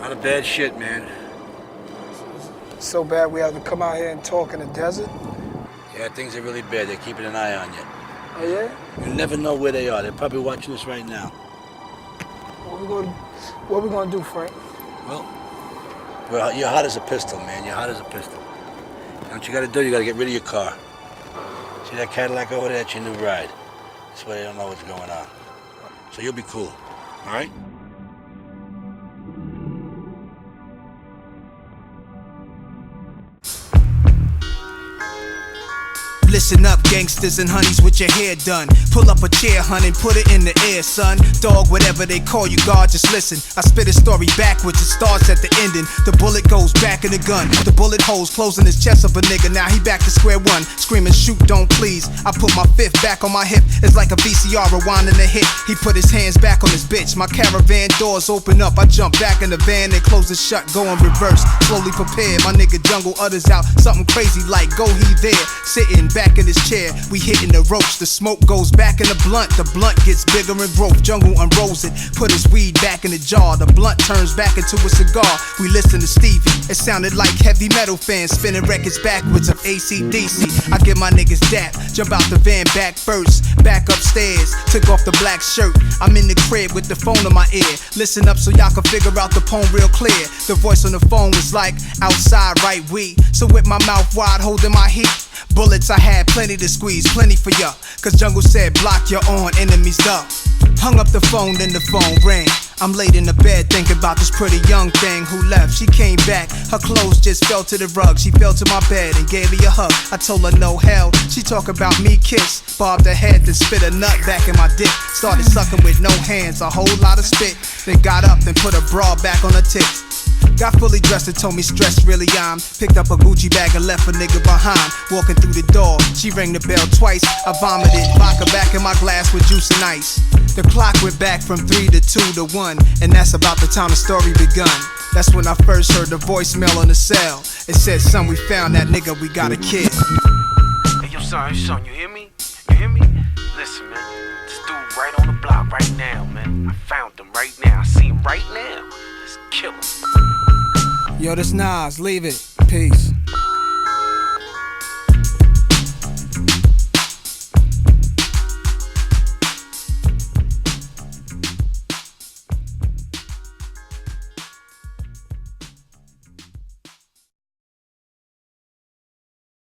Not a bad shit, man. So bad we have to come out here and talk in the desert? Yeah, things are really bad. They're keeping an eye on you. Oh, yeah? You never know where they are. They're probably watching us right now. What we gonna do, Frank? Well, you're hot as a pistol, man. You're hot as a pistol. You know what you gotta do? You gotta get rid of your car. See that Cadillac over there? That's your new ride. This way they don't know what's going on. So you'll be cool, all right? Listen up, gangsters and honeys with your hair done. Pull up a chair, hun, and put it in the air, son. Dog, whatever they call you, God, just listen. I spit a story backwards, it starts at the ending. The bullet goes back in the gun. The bullet holes closing his chest of a nigga. Now he back to square one, screaming, shoot, don't please. I put my fifth back on my hip. It's like a VCR rewinding a hit. He put his hands back on his bitch. My caravan doors open up. I jump back in the van and close it shut, go in reverse. Slowly prepared, my nigga Jungle utters out something crazy like, go he there. Sitting back in his chair, we hitting the ropes. The smoke goes back in the blunt gets bigger and growth. Jungle unrolls it, put his weed back in the jar. The blunt turns back into a cigar. We listen to Stevie, it sounded like heavy metal fans spinning records backwards of AC/DC. I get my niggas dap, jump out the van back first, back upstairs, took off the black shirt. I'm in the crib with the phone in my ear. Listen up so y'all can figure out the poem real clear. The voice on the phone was like, outside right we. So with my mouth wide holding my heat, bullets I had plenty to squeeze, plenty for ya. Cause Jungle said block your own enemies up. Hung up the phone, then the phone rang. I'm laid in the bed thinking about this pretty young thing who left. She came back, her clothes just fell to the rug. She fell to my bed and gave me a hug. I told her no hell. She talk about me kiss, bobbed her head, then spit a nut back in my dick. Started sucking with no hands, a whole lot of spit. Then got up and put a bra back on her tits. Got fully dressed and told me stress really I'm. Picked up a Gucci bag and left a nigga behind. Walking through the door, she rang the bell twice. I vomited, vodka back in my glass with juice and ice. The clock went back from 3 to 2 to 1, and that's about the time the story begun. That's when I first heard the voicemail on the cell. It said, son, we found that nigga, we got a kid. Hey, yo, son, you hear me? You hear me? Listen, man, this dude right on the block right now, man. I found him right now. I see him right now. Let's kill him. Yo, this Nas, leave it. Peace.